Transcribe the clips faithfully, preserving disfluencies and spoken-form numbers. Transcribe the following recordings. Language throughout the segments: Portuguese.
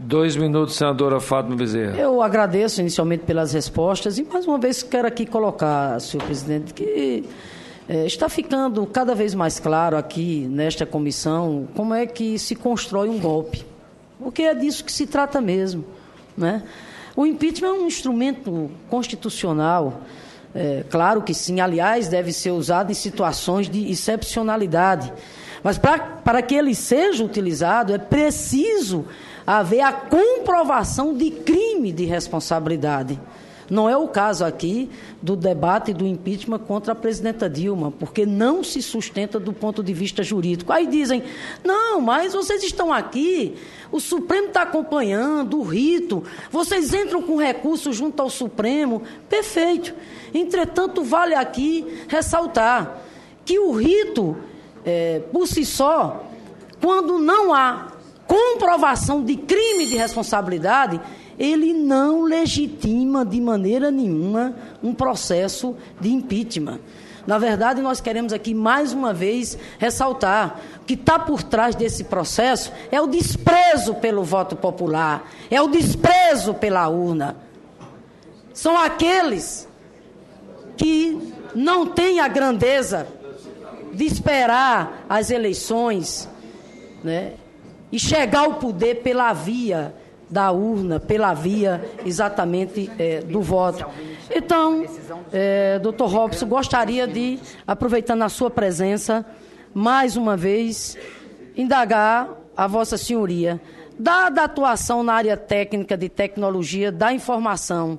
Dois minutos, senadora Fátima Bezerra. Eu agradeço inicialmente pelas respostas e, mais uma vez, quero aqui colocar, senhor presidente, que é, está ficando cada vez mais claro aqui, nesta comissão, como é que se constrói um golpe. Porque é disso que se trata mesmo, né? O impeachment é um instrumento constitucional, é, claro que sim, aliás, deve ser usado em situações de excepcionalidade. Mas pra, para que ele seja utilizado, é preciso haver a comprovação de crime de responsabilidade. Não é o caso aqui do debate do impeachment contra a presidenta Dilma, porque não se sustenta do ponto de vista jurídico. Aí dizem, não, mas vocês estão aqui, o Supremo está acompanhando o rito, vocês entram com recurso junto ao Supremo. Perfeito. Entretanto, vale aqui ressaltar que o rito, é, por si só, quando não há comprovação de crime de responsabilidade, ele não legitima de maneira nenhuma um processo de impeachment. Na verdade, nós queremos aqui, mais uma vez, ressaltar que está por trás desse processo é o desprezo pelo voto popular, é o desprezo pela urna. São aqueles que não têm a grandeza de esperar as eleições, né, e chegar ao poder pela via da urna, pela via exatamente é, do voto. Então, é, doutor Robson, gostaria de, aproveitando a sua presença, mais uma vez, indagar a Vossa Senhoria, dada a atuação na área técnica de tecnologia da informação,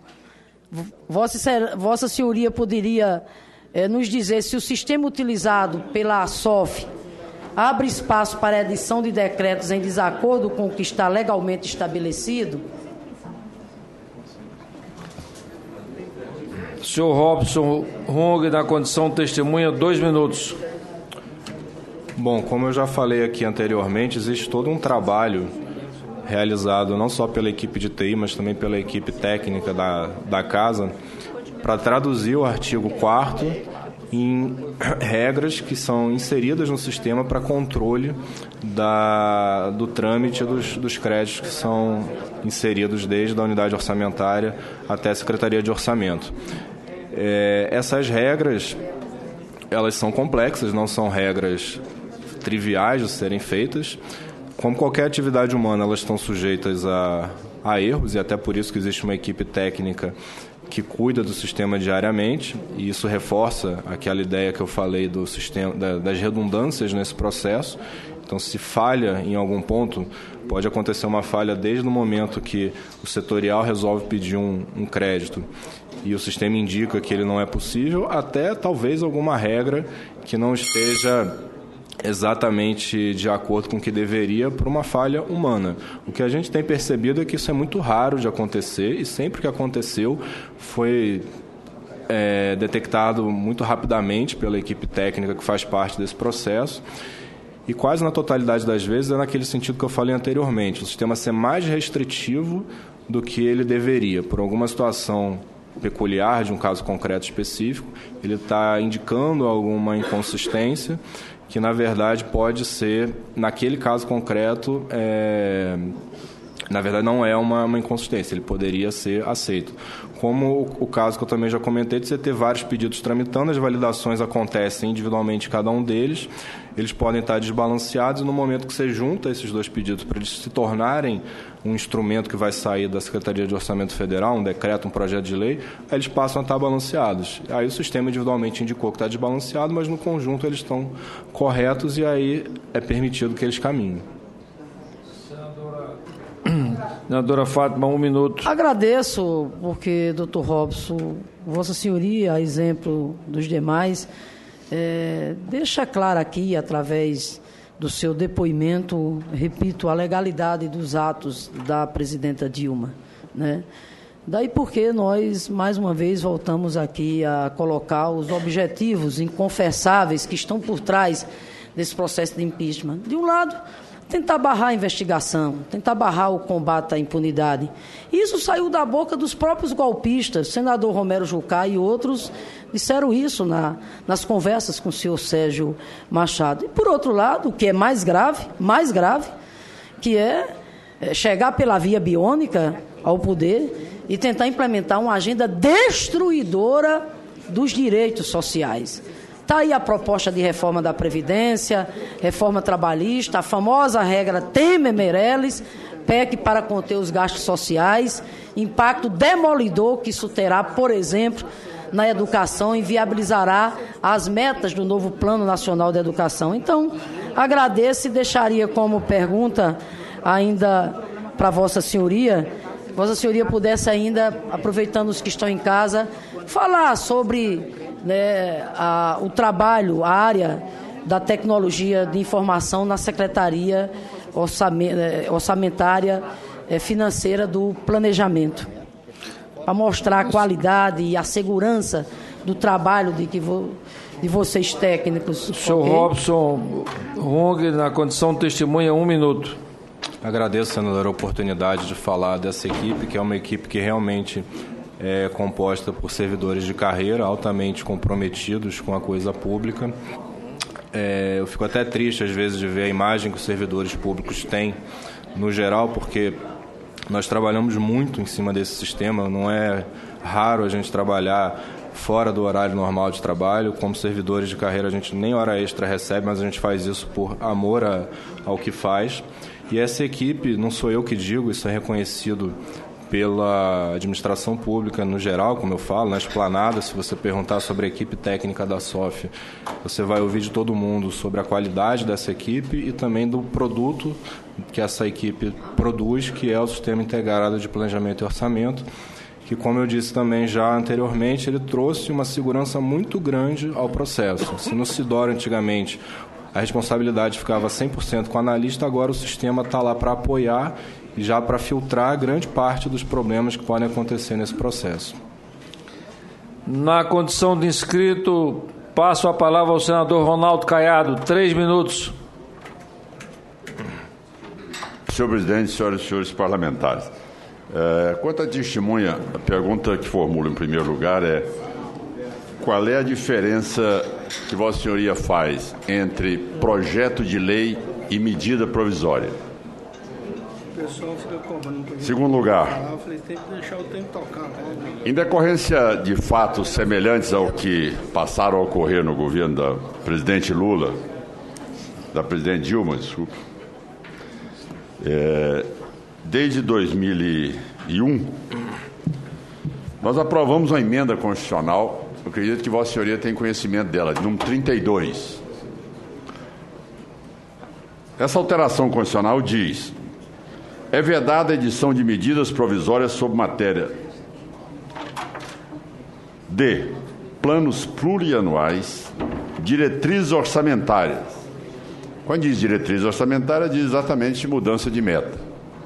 Vossa, Vossa Senhoria poderia é, nos dizer se o sistema utilizado pela ASOF abre espaço para a edição de decretos em desacordo com o que está legalmente estabelecido? Senhor Robson Runge, na condição de testemunha, dois minutos. Bom, como eu já falei aqui anteriormente, existe todo um trabalho realizado não só pela equipe de T I, mas também pela equipe técnica da, da Casa, para traduzir o artigo quarto em regras que são inseridas no sistema para controle da, do trâmite dos, dos créditos que são inseridos desde a unidade orçamentária até a Secretaria de Orçamento. É, essas regras, elas são complexas, não são regras triviais de serem feitas. Como qualquer atividade humana, elas estão sujeitas a, a erros, e até por isso que existe uma equipe técnica que cuida do sistema diariamente, e isso reforça aquela ideia que eu falei do sistema, da, das redundâncias nesse processo. Então, se falha em algum ponto, pode acontecer uma falha desde o momento que o setorial resolve pedir um, um crédito e o sistema indica que ele não é possível, até talvez alguma regra que não esteja exatamente de acordo com o que deveria por uma falha humana. O que a gente tem percebido é que isso é muito raro de acontecer, e sempre que aconteceu foi é, detectado muito rapidamente pela equipe técnica que faz parte desse processo, e quase na totalidade das vezes é naquele sentido que eu falei anteriormente, o sistema ser mais restritivo do que ele deveria, por alguma situação peculiar de um caso concreto específico, ele está indicando alguma inconsistência que, na verdade, pode ser, naquele caso concreto, é, na verdade, não é uma, uma inconsistência, ele poderia ser aceito. Como o, o caso que eu também já comentei, de você ter vários pedidos tramitando, as validações acontecem individualmente cada um deles, eles podem estar desbalanceados, e no momento que você junta esses dois pedidos para eles se tornarem um instrumento que vai sair da Secretaria de Orçamento Federal, um decreto, um projeto de lei, aí eles passam a estar balanceados. Aí o sistema individualmente indicou que está desbalanceado, mas no conjunto eles estão corretos, e aí é permitido que eles caminhem. Senadora Fátima, um minuto. Agradeço, porque, doutor Robson, Vossa Senhoria, a exemplo dos demais, é, deixa claro aqui, através do seu depoimento, repito, a legalidade dos atos da presidenta Dilma, né? Daí porque nós, mais uma vez, voltamos aqui a colocar os objetivos inconfessáveis que estão por trás desse processo de impeachment. De um lado, tentar barrar a investigação, tentar barrar o combate à impunidade. Isso saiu da boca dos próprios golpistas, o senador Romero Jucá e outros disseram isso na, nas conversas com o senhor Sérgio Machado. E, por outro lado, o que é mais grave, mais grave, que é chegar pela via biônica ao poder e tentar implementar uma agenda destruidora dos direitos sociais. Está aí a proposta de reforma da Previdência, reforma trabalhista, a famosa regra Temer-Meirelles, P E C para conter os gastos sociais, impacto demolidor que isso terá, por exemplo, na educação, inviabilizará as metas do novo Plano Nacional de Educação. Então, agradeço e deixaria como pergunta ainda para Vossa Senhoria, Vossa Senhoria pudesse ainda, aproveitando os que estão em casa, falar sobre, né, a, o trabalho, a área da tecnologia de informação na Secretaria Orçamentária Financeira do Planejamento, para mostrar a qualidade e a segurança do trabalho de, que vo, de vocês técnicos. O senhor okay? Robson Runge, na condição de testemunha, um minuto. Agradeço, senador, a oportunidade de falar dessa equipe, que é uma equipe que realmente é composta por servidores de carreira altamente comprometidos com a coisa pública. É, eu fico até triste, às vezes, de ver a imagem que os servidores públicos têm, no geral, porque nós trabalhamos muito em cima desse sistema. Não é raro a gente trabalhar fora do horário normal de trabalho. Como servidores de carreira, a gente nem hora extra recebe, mas a gente faz isso por amor a, ao que faz. E essa equipe, não sou eu que digo, isso é reconhecido pela administração pública no geral, como eu falo, na esplanada. Se você perguntar sobre a equipe técnica da S O F, você vai ouvir de todo mundo sobre a qualidade dessa equipe e também do produto que essa equipe produz, que é o Sistema Integrado de Planejamento e Orçamento, que, como eu disse também já anteriormente, ele trouxe uma segurança muito grande ao processo. Se no Sidor, antigamente, a responsabilidade ficava cem por cento com o analista, agora o sistema está lá para apoiar e já para filtrar grande parte dos problemas que podem acontecer nesse processo. Na condição de inscrito, passo a palavra ao senador Ronaldo Caiado. Três minutos. Senhor presidente, senhoras e senhores parlamentares, é, quanto à testemunha, a pergunta que formulo em primeiro lugar é: qual é a diferença que Vossa Senhoria faz entre projeto de lei e medida provisória? Segundo lugar, em decorrência de fatos semelhantes ao que passaram a ocorrer no governo da presidente Lula, da presidente Dilma, desculpa, é, desde dois mil e um, nós aprovamos uma emenda constitucional, eu acredito que Vossa Senhoria tem conhecimento dela, de número trinta e dois. Essa alteração constitucional diz: é vedada a edição de medidas provisórias sobre matéria de planos plurianuais, diretrizes orçamentárias. Quando diz diretrizes orçamentárias, diz exatamente mudança de meta.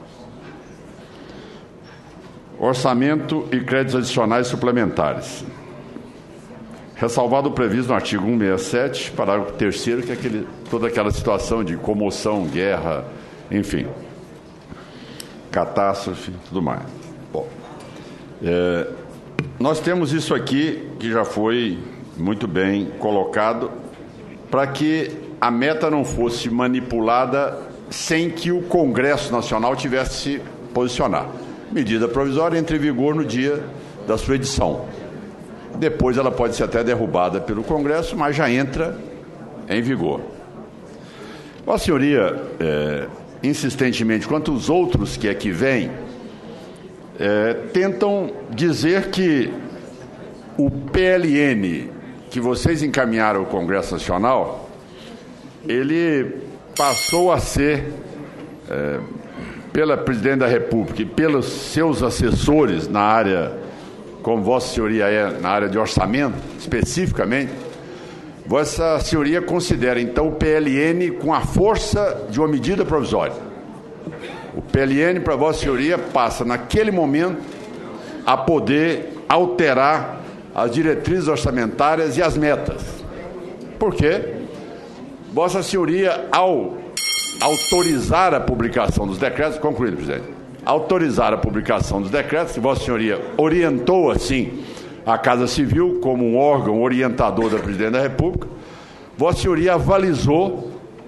Orçamento e créditos adicionais suplementares. Ressalvado o previsto no artigo cento e sessenta e sete, parágrafo terceiro, que é aquele, toda aquela situação de comoção, guerra, enfim, catástrofe, tudo mais. Bom, é, nós temos isso aqui, que já foi muito bem colocado, para que a meta não fosse manipulada sem que o Congresso Nacional tivesse se posicionar. Medida provisória entra em vigor no dia da sua edição. Depois ela pode ser até derrubada pelo Congresso, mas já entra em vigor. Vossa Senhoria, é, insistentemente, quanto os outros que aqui vêm, é, tentam dizer que o P L N que vocês encaminharam ao Congresso Nacional, ele passou a ser, é, pela Presidente da República e pelos seus assessores na área, como Vossa Senhoria é na área de orçamento, especificamente, Vossa Senhoria considera, então, o P L N com a força de uma medida provisória. O P L N, para Vossa Senhoria, passa, naquele momento, a poder alterar as diretrizes orçamentárias e as metas. Por quê? Vossa Senhoria, ao autorizar a publicação dos decretos, concluído, presidente, autorizar a publicação dos decretos, que Vossa Senhoria orientou, assim, a Casa Civil como um órgão orientador da Presidente da República, Vossa Senhoria avalizou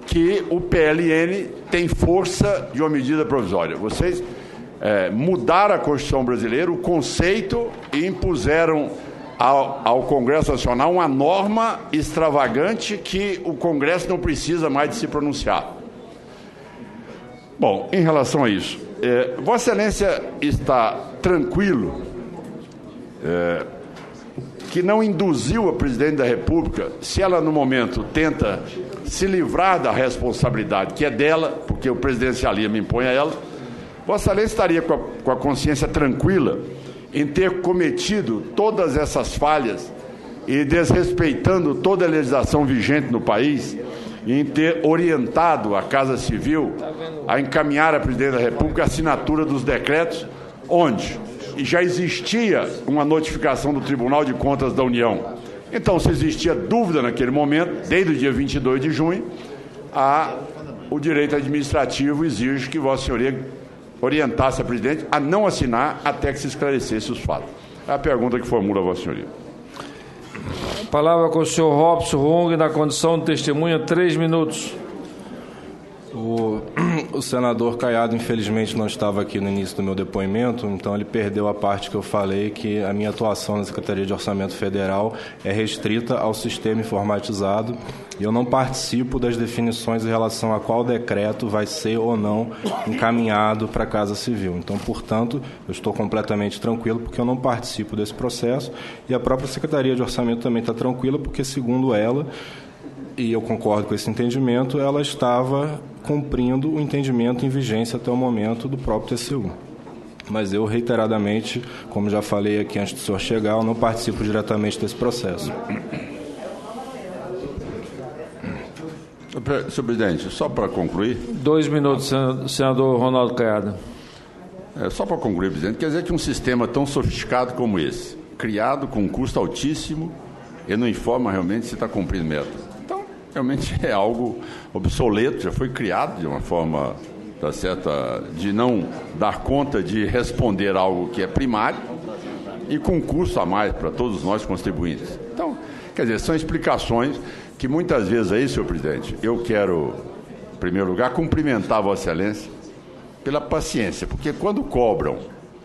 que o P L N tem força de uma medida provisória. Vocês é, mudaram a Constituição brasileira, o conceito, e impuseram ao, ao Congresso Nacional uma norma extravagante que o Congresso não precisa mais de se pronunciar. Bom, em relação a isso, é, Vossa Excelência está tranquilo é, que não induziu a Presidente da República, se ela no momento tenta se livrar da responsabilidade que é dela, porque o presidencialismo impõe a ela, Vossa Excelência estaria com a, com a consciência tranquila em ter cometido todas essas falhas e desrespeitando toda a legislação vigente no país, e em ter orientado a Casa Civil a encaminhar à Presidente da República a assinatura dos decretos, onde já existia uma notificação do Tribunal de Contas da União. Então, se existia dúvida naquele momento, desde o dia vinte e dois de junho, a, o direito administrativo exige que Vossa Senhoria orientasse a Presidente a não assinar até que se esclarecesse os fatos. É a pergunta que formula a Vossa Senhoria. A palavra com o senhor Robson Rung, na condição de testemunha, três minutos. O, o senador Caiado, infelizmente, não estava aqui no início do meu depoimento, então ele perdeu a parte que eu falei, que a minha atuação na Secretaria de Orçamento Federal é restrita ao sistema informatizado e eu não participo das definições em relação a qual decreto vai ser ou não encaminhado para a Casa Civil. Então, portanto, eu estou completamente tranquilo porque eu não participo desse processo e a própria Secretaria de Orçamento também está tranquila porque, segundo ela, e eu concordo com esse entendimento, ela estava cumprindo o entendimento em vigência até o momento do próprio T C U. Mas eu, reiteradamente, como já falei aqui antes do senhor chegar, eu não participo diretamente desse processo. Senhor Presidente, só para concluir... Dois minutos, senador Ronaldo Caiado. É, só para concluir, presidente, quer dizer que um sistema tão sofisticado como esse, criado com um custo altíssimo, ele não informa realmente se está cumprindo meta. Então, realmente é algo obsoleto, já foi criado de uma forma, tá certa, de não dar conta de responder algo que é primário e com custo a mais para todos nós contribuintes. Então, quer dizer, são explicações que muitas vezes aí, senhor presidente, eu quero, em primeiro lugar, cumprimentar a Vossa Excelência pela paciência, porque quando cobram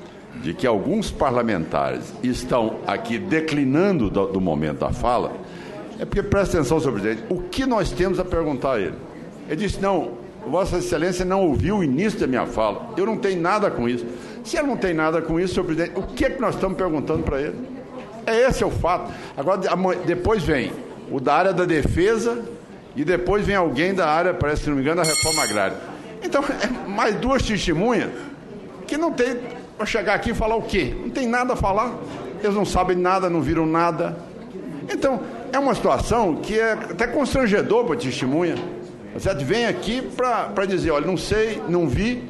de que alguns parlamentares estão aqui declinando do, do momento da fala, é porque, presta atenção, senhor presidente, o que nós temos a perguntar a ele? Ele disse, não, Vossa Excelência não ouviu o início da minha fala, eu não tenho nada com isso. Se ele não tem nada com isso, senhor presidente, o que é que nós estamos perguntando para ele? É esse é o fato. Agora, depois vem o da área da defesa e depois vem alguém da área, parece que não me engano, da reforma agrária. Então, é mais duas testemunhas que não tem para chegar aqui e falar o quê? Não tem nada a falar, eles não sabem nada, não viram nada. Então, é uma situação que é até constrangedor para a testemunha. Você vem aqui para dizer, olha, não sei, não vi.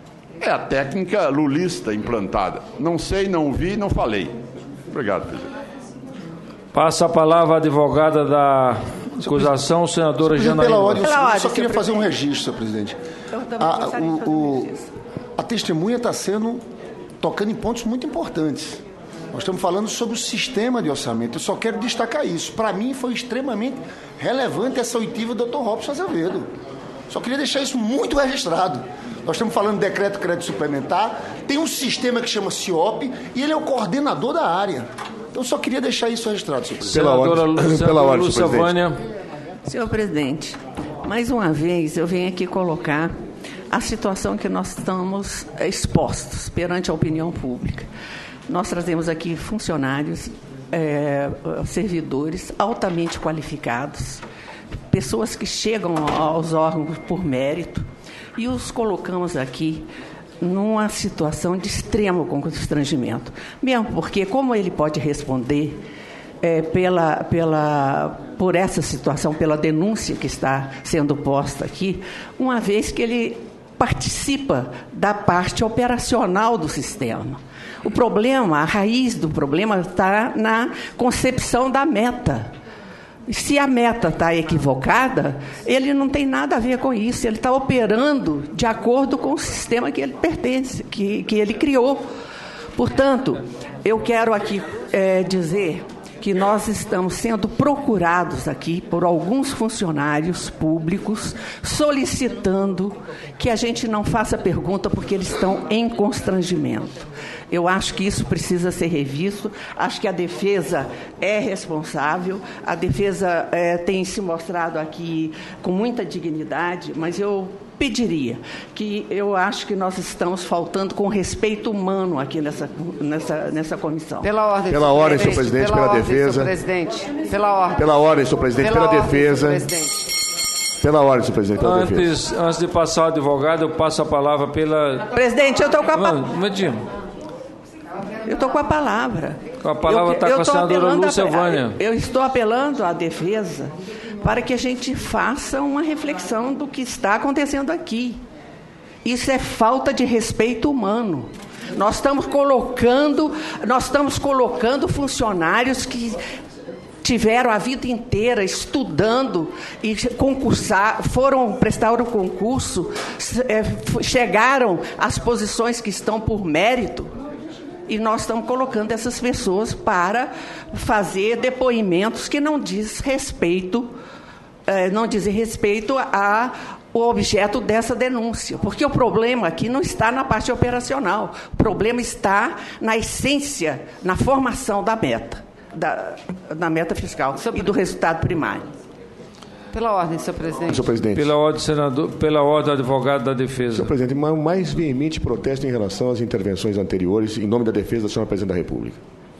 É a técnica lulista implantada. Não sei, não vi, não falei. Obrigado, presidente. Passa a palavra à advogada da acusação, senadora Janaína. Pela ordem, eu Pela ordem, só queria fazer presidente. um registro, senhor presidente. Eu também A, gostaria de o, fazer o, um registro. a testemunha está sendo, tocando em pontos muito importantes. Nós estamos falando sobre o sistema de orçamento. Eu só quero destacar isso. Para mim, foi extremamente relevante essa oitiva do doutor Robson Azevedo. Só queria deixar isso muito registrado. Nós estamos falando de decreto de crédito suplementar, tem um sistema que chama C I O P e ele é o coordenador da área. Então, só queria deixar isso registrado, senhor presidente. Senadora, Pela ordem, senadora pela ordem, Lúcia senhor presidente. Vânia. Senhor presidente, mais uma vez eu venho aqui colocar a situação que nós estamos expostos perante a opinião pública. Nós trazemos aqui funcionários, é, servidores altamente qualificados, pessoas que chegam aos órgãos por mérito e os colocamos aqui numa situação de extremo constrangimento. Mesmo porque, como ele pode responder é, pela, pela, por essa situação, pela denúncia que está sendo posta aqui, uma vez que ele participa da parte operacional do sistema. O problema, a raiz do problema está na concepção da meta. Se a meta está equivocada, ele não tem nada a ver com isso. Ele está operando de acordo com o sistema que ele pertence, que, que ele criou. Portanto, eu quero aqui é, dizer que nós estamos sendo procurados aqui por alguns funcionários públicos solicitando que a gente não faça pergunta porque eles estão em constrangimento. Eu acho que isso precisa ser revisto, acho que a defesa é responsável, a defesa é, tem se mostrado aqui com muita dignidade, mas eu pediria que eu acho que nós estamos faltando com respeito humano aqui nessa, nessa, nessa comissão. Pela ordem, pela ordem, senhor presidente, pela, pela ordem, defesa. Senhor presidente, pela ordem. Pela ordem, senhor presidente, pela, pela ordem, defesa. Presidente. Pela ordem, senhor presidente, pela antes, defesa. Antes de passar ao advogado, eu passo a palavra pela... Presidente, eu estou com a palavra. Eu estou com a palavra. Com a palavra está com a senadora Lúcia Vânia. Eu estou apelando à defesa para que a gente faça uma reflexão do que está acontecendo aqui. Isso é falta de respeito humano. Nós estamos colocando, nós estamos colocando funcionários que tiveram a vida inteira estudando e concursar, foram prestar o concurso, chegaram às posições que estão por mérito. E nós estamos colocando essas pessoas para fazer depoimentos que não diz respeito, eh, não dizem respeito a o objeto dessa denúncia. Porque o problema aqui não está na parte operacional. O problema está na essência, na formação da meta, da, da meta fiscal e do resultado primário. Pela ordem, senhor presidente. Senhor presidente. Pela ordem, senador, pela ordem, advogado da defesa. Senhor presidente, o mais veemente protesto em relação às intervenções anteriores, em nome da defesa da senhora presidente da República.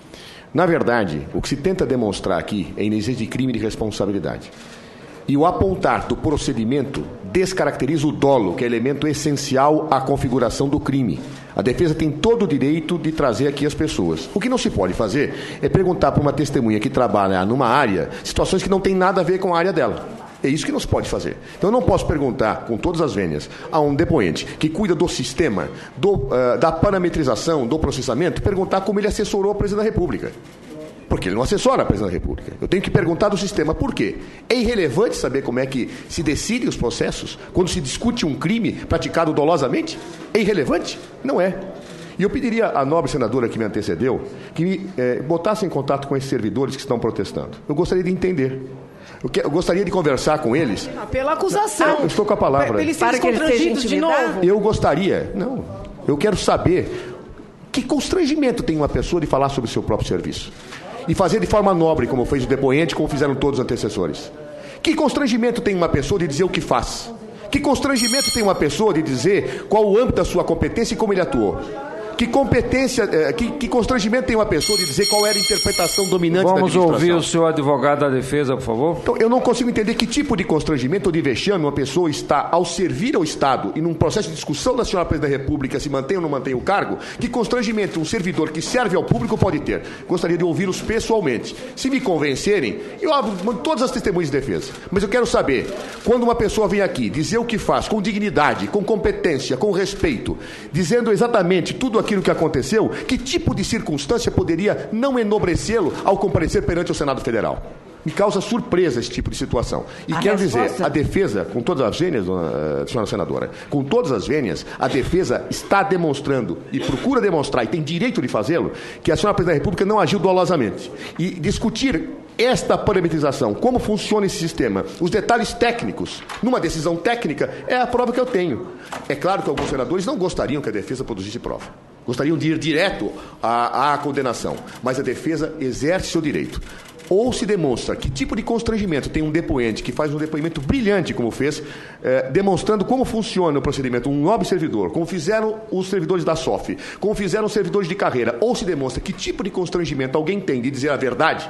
Na verdade, o que se tenta demonstrar aqui é a inexistência de crime de responsabilidade. E o apontar do procedimento descaracteriza o dolo, que é elemento essencial à configuração do crime. A defesa tem todo o direito de trazer aqui as pessoas. O que não se pode fazer é perguntar para uma testemunha que trabalha numa área situações que não têm nada a ver com a área dela. É isso que não se pode fazer. Então, eu não posso perguntar, com todas as vênias, a um depoente que cuida do sistema, do, uh, da parametrização, do processamento, perguntar como ele assessorou a presidente da República. Porque ele não assessora a presidente da República. Eu tenho que perguntar do sistema por quê. É irrelevante saber como é que se decidem os processos quando se discute um crime praticado dolosamente? É irrelevante? Não é. E eu pediria à nobre senadora que me antecedeu que me eh, botasse em contato com esses servidores que estão protestando. Eu gostaria de entender. Eu, que, eu gostaria de conversar com eles. Pela acusação. Eu estou com a palavra. Para eles serem constrangidos de novo. Eu gostaria. Não. Eu quero saber que constrangimento tem uma pessoa de falar sobre o seu próprio serviço. E fazer de forma nobre, como fez o depoente, como fizeram todos os antecessores. Que constrangimento tem uma pessoa de dizer o que faz? Que constrangimento tem uma pessoa de dizer qual o âmbito da sua competência e como ele atuou? Que competência, que, que constrangimento tem uma pessoa de dizer qual era a interpretação dominante da administração? Vamos ouvir o senhor advogado da defesa, por favor. Então, eu não consigo entender que tipo de constrangimento ou de vexame uma pessoa está ao servir ao Estado e num processo de discussão da senhora presidente da República se mantém ou não mantém o cargo, que constrangimento um servidor que serve ao público pode ter. Gostaria de ouvi-los pessoalmente. Se me convencerem, eu abro todas as testemunhas de defesa. Mas eu quero saber, quando uma pessoa vem aqui dizer o que faz com dignidade, com competência, com respeito, dizendo exatamente tudo aquilo aquilo que aconteceu, que tipo de circunstância poderia não enobrecê-lo ao comparecer perante o Senado Federal? Me causa surpresa esse tipo de situação. E a quero resposta... dizer, a defesa, com todas as vênias, dona, senhora senadora, com todas as vênias, a defesa está demonstrando, e procura demonstrar, e tem direito de fazê-lo, que a senhora presidente da República não agiu dolosamente. E discutir esta parametrização, como funciona esse sistema, os detalhes técnicos, numa decisão técnica, é a prova que eu tenho. É claro que alguns senadores não gostariam que a defesa produzisse prova. Gostariam de ir direto à, à condenação. Mas a defesa exerce seu direito. Ou se demonstra que tipo de constrangimento tem um depoente que faz um depoimento brilhante, como fez, eh, demonstrando como funciona o procedimento, um nobre servidor, como fizeram os servidores da S O F, como fizeram os servidores de carreira, ou se demonstra que tipo de constrangimento alguém tem de dizer a verdade,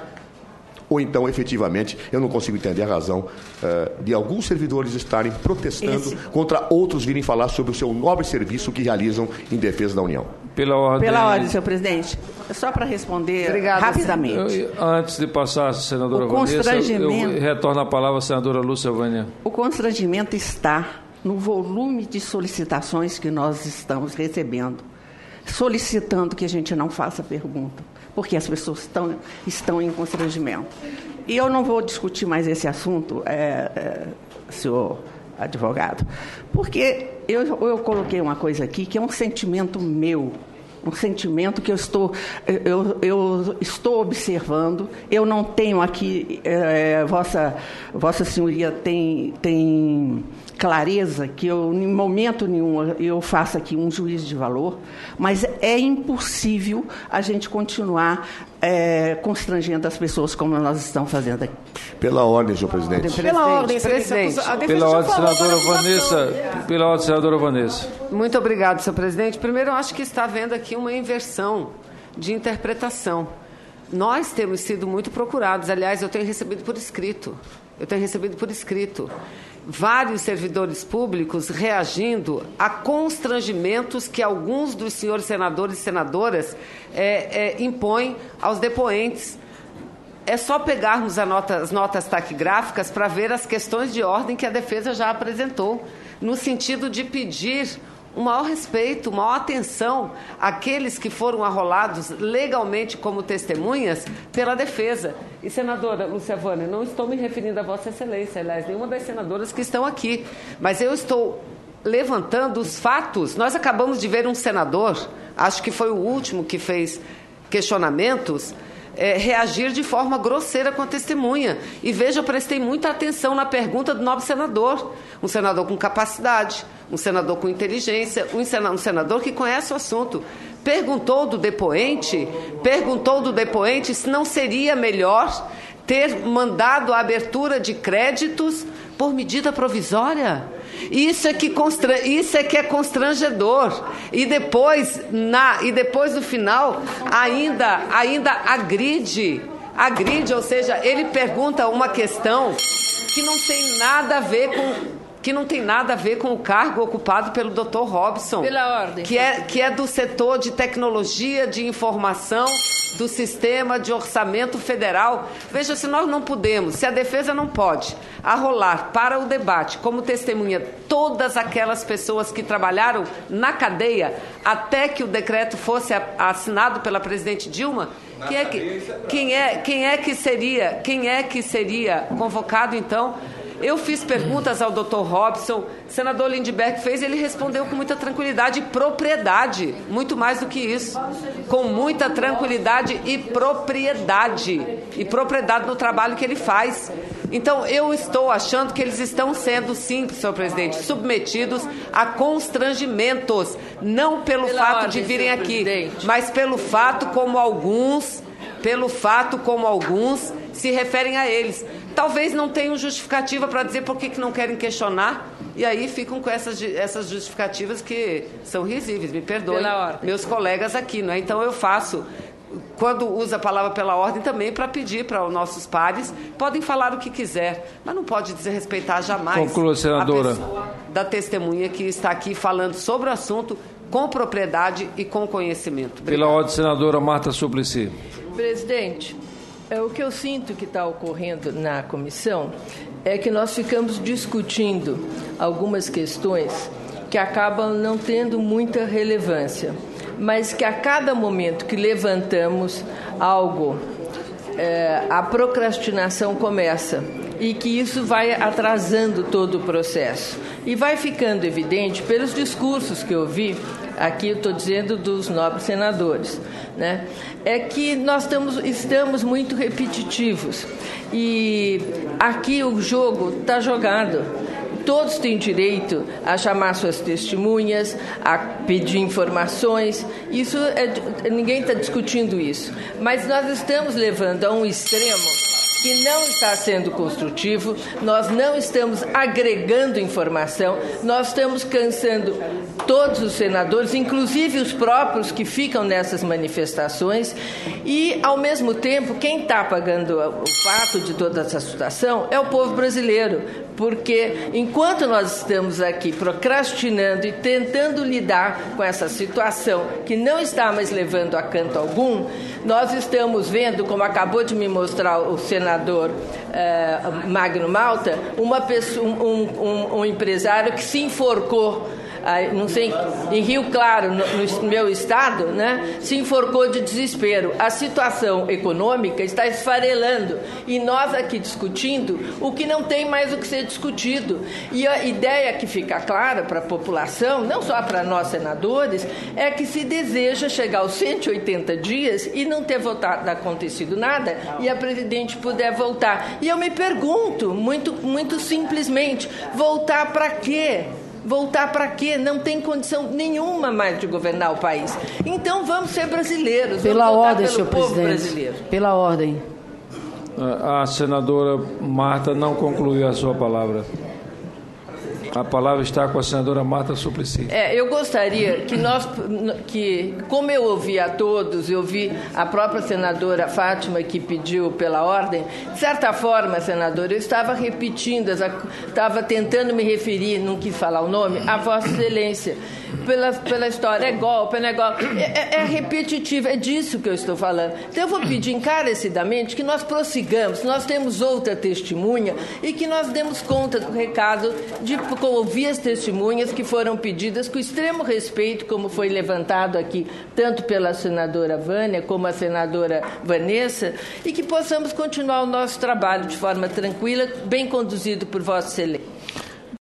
ou então, efetivamente, eu não consigo entender a razão uh, de alguns servidores estarem protestando Esse... contra outros virem falar sobre o seu nobre serviço que realizam em defesa da União. Pela ordem, Pela ordem, senhor presidente. Só para responder Obrigada, rapidamente. Eu, antes de passar a senadora Vanessa, eu retorno a palavra à senadora Lúcia Vânia. O constrangimento está no volume de solicitações que nós estamos recebendo, solicitando que a gente não faça pergunta, porque as pessoas estão, estão em constrangimento. E eu não vou discutir mais esse assunto, é, é, senhor advogado, porque eu, eu coloquei uma coisa aqui que é um sentimento meu, um sentimento que eu estou, eu, eu estou observando. Eu não tenho aqui, é, vossa, vossa Senhoria tem, tem clareza que eu, em momento nenhum, eu faço aqui um juízo de valor, mas é impossível a gente continuar é, constrangendo as pessoas como nós estamos fazendo aqui. Pela ordem, senhor presidente. presidente Pela ordem, presidente. Pela ordem, senadora Vanessa. Pela ordem, senadora Vanessa. Muito obrigado, senhor presidente. Primeiro, eu acho que está havendo aqui uma inversão de interpretação. Nós temos sido muito procurados. Aliás, eu tenho recebido por escrito. Eu tenho recebido por escrito vários servidores públicos reagindo a constrangimentos que alguns dos senhores senadores e senadoras é, é, impõem aos depoentes. É só pegarmos a nota, as notas taquigráficas para ver as questões de ordem que a defesa já apresentou, no sentido de pedir um maior respeito, uma maior atenção àqueles que foram arrolados legalmente como testemunhas pela defesa. E, senadora Lúcia Vânia, não estou me referindo a Vossa Excelência, aliás, nenhuma das senadoras que estão aqui, mas eu estou levantando os fatos. Nós acabamos de ver um senador, acho que foi o último que fez questionamentos, É, reagir de forma grosseira com a testemunha. E veja, eu prestei muita atenção na pergunta do nobre senador. Um senador com capacidade, um senador com inteligência, um senador, um senador que conhece o assunto. Perguntou do depoente, perguntou do depoente se não seria melhor ter mandado a abertura de créditos por medida provisória. Isso é que, constra... Isso é, que é constrangedor. E depois, na... e depois no final, ainda, ainda agride, agride, ou seja, ele pergunta uma questão que não tem nada a ver com... que não tem nada a ver com o cargo ocupado pelo doutor Robson. Pela ordem. Que é, que é do setor de tecnologia de informação do sistema de orçamento federal. Veja, se nós não podemos, se a defesa não pode arrolar para o debate como testemunha todas aquelas pessoas que trabalharam na cadeia até que o decreto fosse assinado pela presidente Dilma, quem é que, quem é, quem é que seria, quem é que seria convocado então? Eu fiz perguntas ao doutor Robson, o senador Lindbergh fez, ele respondeu com muita tranquilidade e propriedade, muito mais do que isso, com muita tranquilidade e propriedade, e propriedade no trabalho que ele faz. Então, eu estou achando que eles estão sendo, sim, senhor presidente, submetidos a constrangimentos, não pelo Pela fato ordem, de virem senhor aqui, presidente. mas pelo fato como alguns, pelo fato como alguns se referem a eles. Talvez não tenham justificativa para dizer por que, que não querem questionar, e aí ficam com essas, essas justificativas que são risíveis, me perdoem, meus colegas aqui, não é? Então eu faço, quando uso a palavra pela ordem, também para pedir para os nossos pares, podem falar o que quiser, mas não pode desrespeitar jamais Conclua, senadora. a pessoa da testemunha que está aqui falando sobre o assunto com propriedade e com conhecimento. Obrigado. Pela ordem, senadora Marta Suplicy. Presidente, é, o que eu sinto que está ocorrendo na comissão é que nós ficamos discutindo algumas questões que acabam não tendo muita relevância, mas que a cada momento que levantamos algo, é, a procrastinação começa e que isso vai atrasando todo o processo. E vai ficando evidente pelos discursos que eu vi, aqui eu estou dizendo dos nobres senadores, né? É que nós estamos, estamos muito repetitivos. E aqui o jogo está jogado. Todos têm direito a chamar suas testemunhas, a pedir informações. Isso é, ninguém está discutindo isso. Mas nós estamos levando a um extremo que não está sendo construtivo, nós não estamos agregando informação, nós estamos cansando todos os senadores, inclusive os próprios que ficam nessas manifestações, e, ao mesmo tempo, quem está pagando o pato de toda essa situação é o povo brasileiro, porque enquanto nós estamos aqui procrastinando e tentando lidar com essa situação que não está mais levando a canto algum, nós estamos vendo, como acabou de me mostrar o senador eh, Magno Malta, uma pessoa, um, um, um empresário que se enforcou aí, não sei, em Rio Claro, no, no meu estado, né, se enforcou de desespero. A situação econômica está esfarelando e nós aqui discutindo o que não tem mais o que ser discutido. E a ideia que fica clara para a população, não só para nós senadores, é que se deseja chegar aos cento e oitenta dias e não ter votado, acontecido nada e a presidente puder voltar. E eu me pergunto, muito, muito simplesmente, voltar para quê? Voltar para quê? Não tem condição nenhuma mais de governar o país. Então vamos ser brasileiros. Pela vamos ordem, pelo senhor povo presidente. brasileiro. Pela ordem. A senadora Marta não concluiu a sua palavra. A palavra está com a senadora Marta Suplicy. É, eu gostaria que nós, que, como eu ouvi a todos, eu ouvi a própria senadora Fátima que pediu pela ordem, de certa forma, senadora, eu estava repetindo, estava tentando me referir, não quis falar o nome, a Vossa Excelência, pela, pela história, é golpe, é negócio, é, é repetitivo, é disso que eu estou falando. Então eu vou pedir encarecidamente que nós prossigamos, nós temos outra testemunha e que nós demos conta do recado de ouvir as testemunhas que foram pedidas com extremo respeito, como foi levantado aqui, tanto pela senadora Vânia como a senadora Vanessa, e que possamos continuar o nosso trabalho de forma tranquila, bem conduzido por Vossa Excelência.